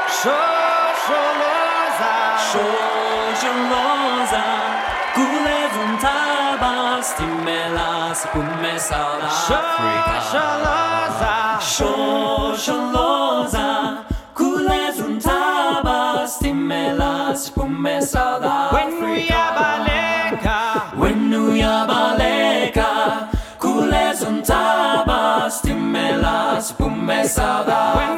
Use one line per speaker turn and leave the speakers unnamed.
Sociolosa, cules un tabas, timelas, pume South Africa. Sociolosa, cules un tabas, timelas, pume South Africa. When you baleka, cules un tabas, timelas, pume South Africa.